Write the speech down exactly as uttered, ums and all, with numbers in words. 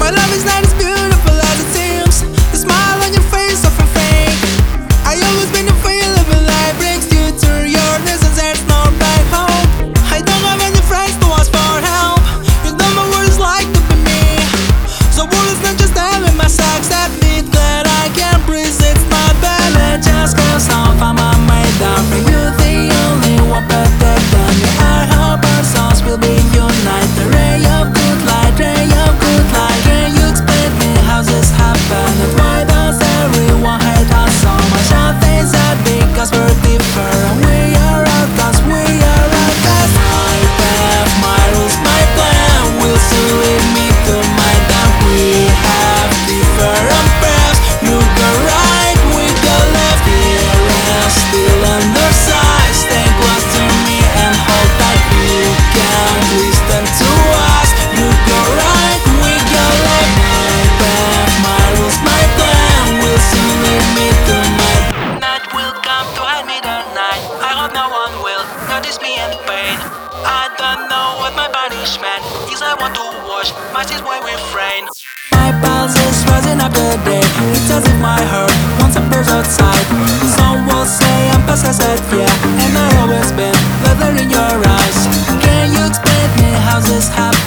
My love is not as beautiful as it seems. The smile on your face so fake. I always been afraid of a life brings you to your knees and there's no back home. I don't have any friends to ask for help. You know my world is like to be me. The world is not just having my socks that mean that I can't breathe. It's not bad, it just goes off. I'm made up for you, the only one better than me. I hope our souls will be united. The ray of good light, ray of good light. Can you explain me how this happened? And why does everyone hate us so much? I think that because we're different. We are outcasts, we are outcasts. My path, my rules, my plan will soon lead me to my death. We have different paths. You go right, we go left. Here and still undersized. Stay close to me and hold tight. You can't listen to us. You go right, we go left. My path, my rules, my plan will soon lead me to my night will come to hide me the night. I hope no one will notice me in pain. I don't know what my banish meant. Is I want to wash my sins way refrain. My pulse is rising up the day. It's as if my heart wants a burst outside. Some will say I'm past I said yeah, and I always been leather in your eyes. Can you explain me how this happened?